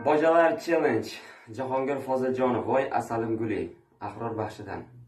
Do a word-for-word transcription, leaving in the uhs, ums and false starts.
Bojalar challenge. Jahongir Foziljonov, voy asalim guli. Ahror Baxshidan.